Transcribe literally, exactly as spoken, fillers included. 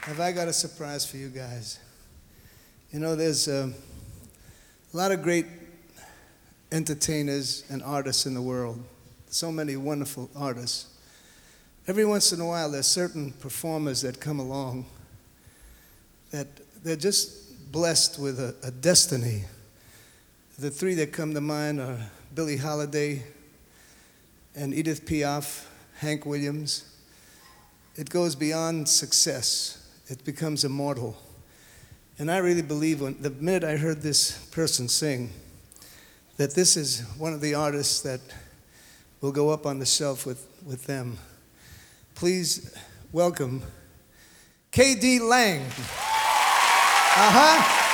Have I got a surprise for you guys? You know, there's uh, a lot of great entertainers and artists in the world. So many wonderful artists. Every once in a while, there's certain performers that come along that they're just blessed with a, a destiny. The three that come to mind are Billie Holiday and Edith Piaf, Hank Williams. It goes beyond success. It becomes immortal. And I really believe when the minute I heard this person sing, that this is one of the artists that will go up on the shelf with, with them. Please welcome K D Lang. Uh-huh.